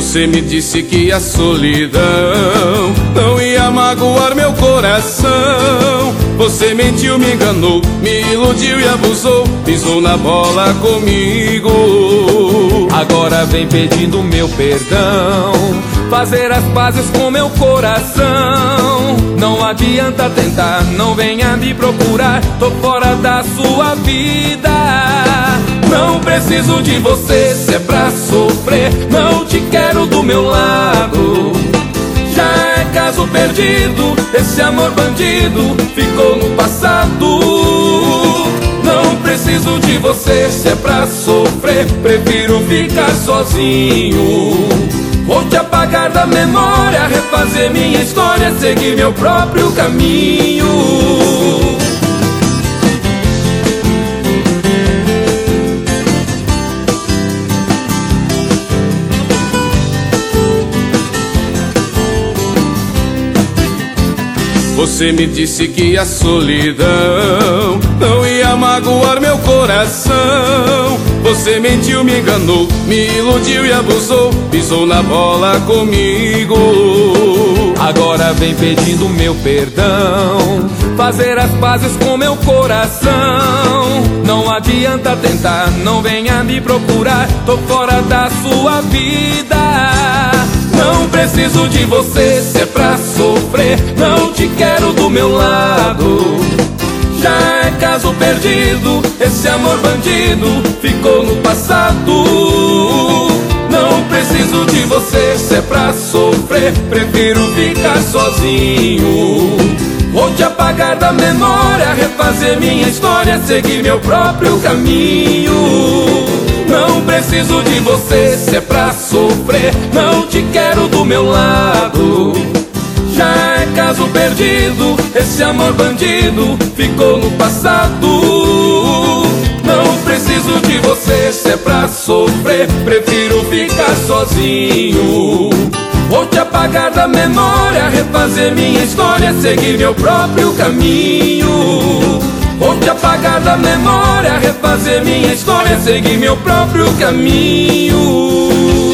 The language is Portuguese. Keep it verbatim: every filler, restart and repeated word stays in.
Você me disse que a solidão não ia magoar meu coração. Você mentiu, me enganou, me iludiu e abusou, pisou na bola comigo. Agora vem pedindo meu perdão, fazer as pazes com meu coração. Não adianta tentar, não venha me procurar, tô fora da sua vida. Não preciso de você, se é pra sofrer, não te quero do meu lado. Já é caso perdido, esse amor bandido ficou no passado. Não preciso de você, se é pra sofrer, prefiro ficar sozinho. Vou te apagar da memória, refazer minha história, seguir meu próprio caminho. Você me disse que a solidão não ia magoar meu coração. Você mentiu, me enganou, me iludiu e abusou, pisou na bola comigo. Agora vem pedindo meu perdão, fazer as pazes com meu coração. Não adianta tentar, não venha me procurar, tô fora da sua vida. Não preciso de você, se é pra sofrer, não te quero do meu lado. Já é caso perdido, esse amor bandido ficou no passado. Não preciso de você, se é pra sofrer, prefiro ficar sozinho. Vou te apagar da memória, refazer minha história, seguir meu próprio caminho. Não preciso de você, se é pra sofrer, não te quero do meu lado. Já é caso perdido, esse amor bandido ficou no passado. Não preciso de você, se é pra sofrer, prefiro ficar sozinho. Vou te apagar da memória, refazer minha história, seguir meu próprio caminho. Vou te apagar da memória, refazer minha história, seguir meu próprio caminho.